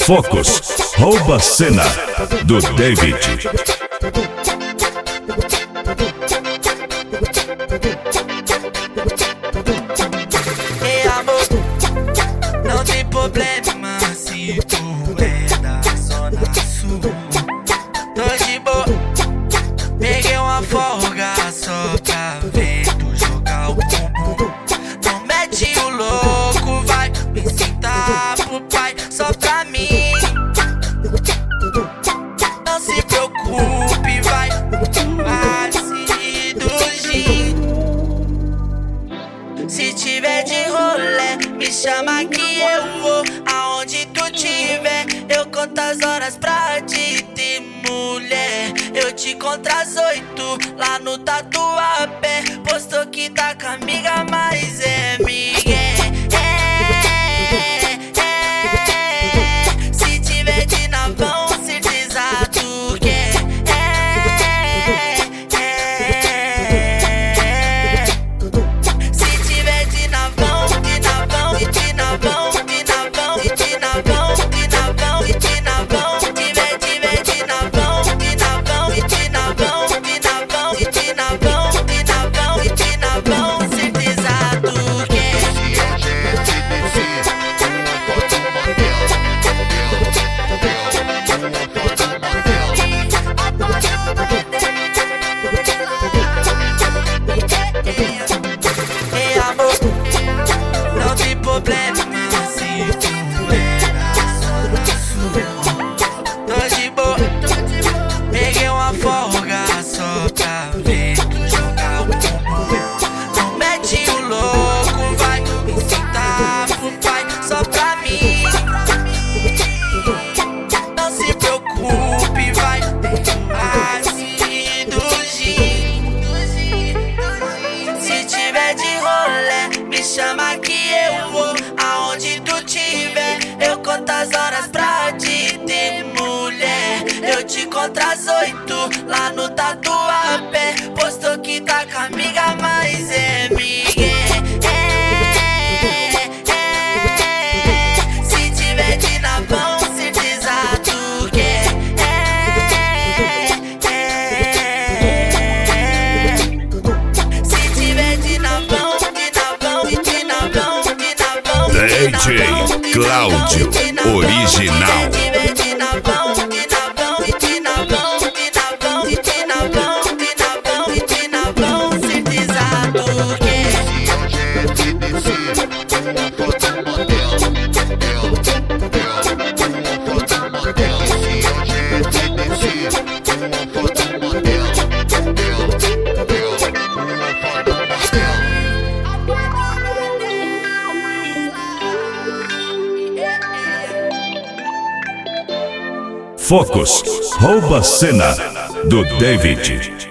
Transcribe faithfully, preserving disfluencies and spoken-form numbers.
Focus, rouba a cena do David. Ei, amor, não tem problema se tu é da zona sul. Tô de boa, peguei uma folga só pra ver tu jogar o bumbum. Não mete o louco, vai me sentar pro pai só pra mim. Não se preocupe, vai passe do gin. Se tiver de rolê, me chama que eu vou. Aonde tu tiver, eu conto as horas pra te ter, mulher. Eu te conto às oito, lá no Tatuapé. Postou que tá com a amiga, mas é migué. É, é, é. Se tiver de navão, certeza tu quer. É, é, é. Se tiver de navão, de navão e de navão, de navão e de navão, de navão e de navão. Tiver, tiver de navão, de navão e de navão, de navão e de navão, de navão e de navão, certeza tu quer. Ei, amor, não tem problema se tu é da zona sul. Tô de boa, peguei uma folga só pra ver tu jogar o bumbum. Não mete o louco, vai me sentar pro pai só pra mim. Não se preocupe, vai passe do gin. Se tiver de rolê, me chama que eu vou. Aonde tu tiver, eu conto as horas pra te ter, mulher. Eu te conto às oito, lá no Tatuapé. Postou que tá com a amiga, mas é migué. É, é. Se tiver de navão, certeza tu quer. É, é. Se tiver de navão, de navão e de navão, de navão, D J Cláudio Original. Se tiver de navão, de navão e de navão, de navão e de navão, de navão e de navão, certeza tu quer. Focus, rouba a cena do David.